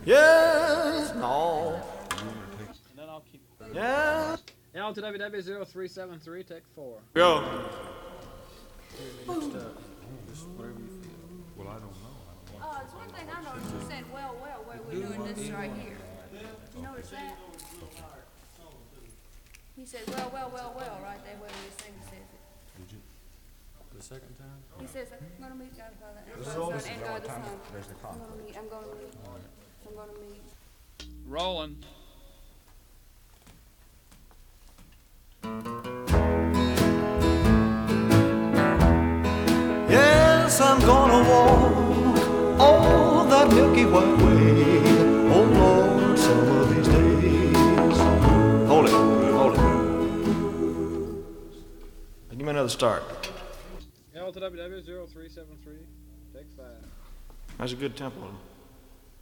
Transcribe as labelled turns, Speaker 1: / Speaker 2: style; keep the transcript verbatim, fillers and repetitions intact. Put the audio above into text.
Speaker 1: Yes, no.
Speaker 2: And then I'll keep.
Speaker 1: Yeah.
Speaker 2: L to W W zero three seven three, take four.
Speaker 1: Go.
Speaker 3: Well, I don't know.
Speaker 4: Uh, it's one thing I noticed. You said, well, well, where we're doing this right here. Did you notice that? He said, well, well, well, well, right there where his thing says it.
Speaker 3: Did you? The second time?
Speaker 4: He says, I'm gonna meet God the Father, and
Speaker 3: This
Speaker 4: God the
Speaker 3: is
Speaker 4: Son, and
Speaker 3: the
Speaker 4: God the
Speaker 3: time
Speaker 4: Son.
Speaker 3: there's the
Speaker 4: I'm
Speaker 3: conflict.
Speaker 4: gonna meet, I'm gonna meet, I'm gonna meet.
Speaker 2: Rolling.
Speaker 1: Yes, I'm gonna walk all that Milky White way. Oh Lord, some of these days. Hold it, hold it. Give me another start.
Speaker 2: L to W W zero three seven three, take five.
Speaker 1: That's a good tempo.